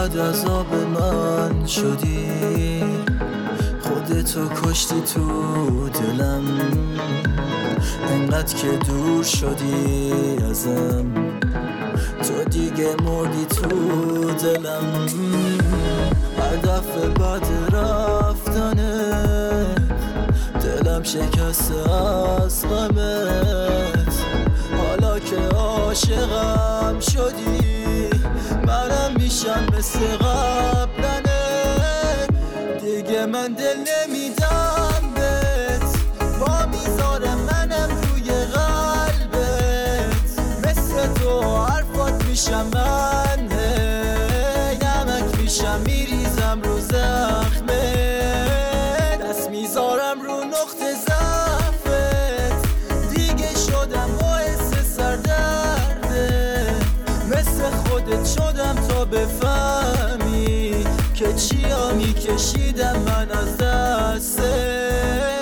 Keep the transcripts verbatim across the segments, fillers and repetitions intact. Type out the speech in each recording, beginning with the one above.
انقدر عذاب من شدی، خودتو کشتی تو دلم، انقدر که دور شدی ازم، تو دیگه مردی تو دلم. هر دفعه بعد رفتنت دلم شکسته از غمت، حالا که عاشقم شدی منم میشم مثل قبلنت، دیگه من دل نمیدم بهت، با میذارم منم روی قلبت، مثل تو حرفات میشم من، نمک میشم میریزم رو زخمت، دست میذارم رو نقطه ضعفت، دیگه شدم باعث سردرده، مثل خودت شدم تا بفهمی که چیا میکشیدم من از دستت.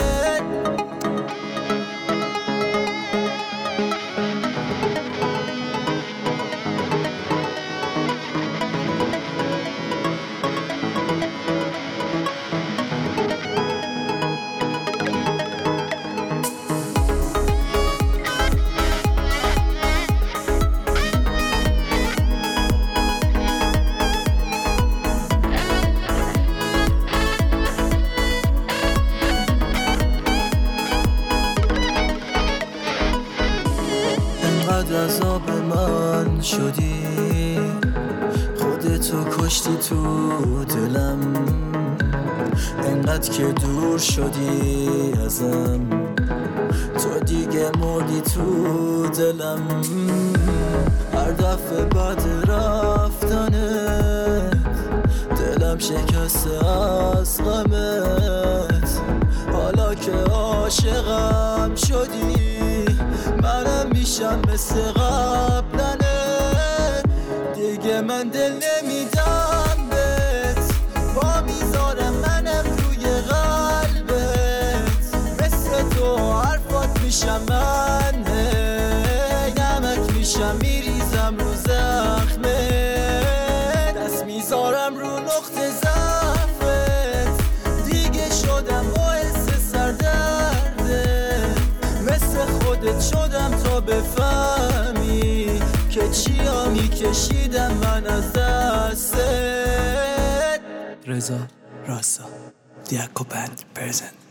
انقدر عذاب من شدی، خودتو کشتی تو دلم، انقدر که دور شدی ازم، تو دیگه مردی تو دلم. هر دفعه بعد رفتنت دلم شکسته از غمت، حالا که عاشقم شدی منم میشم مثل قبلنت، دیگه من دل نمیدم بهت، با میذارم منم روی قلبت، مثل تو حرفات میشم من، نمک میشم میریزم رو زخمت، دست میذارم رو نقطه ضعفت، دیگه شدم باعث سردرده، مثل خودت شدم تا بفهمی که چیا میکشیدم من از دستت. رضا راستا دیاکو بند پرزنت.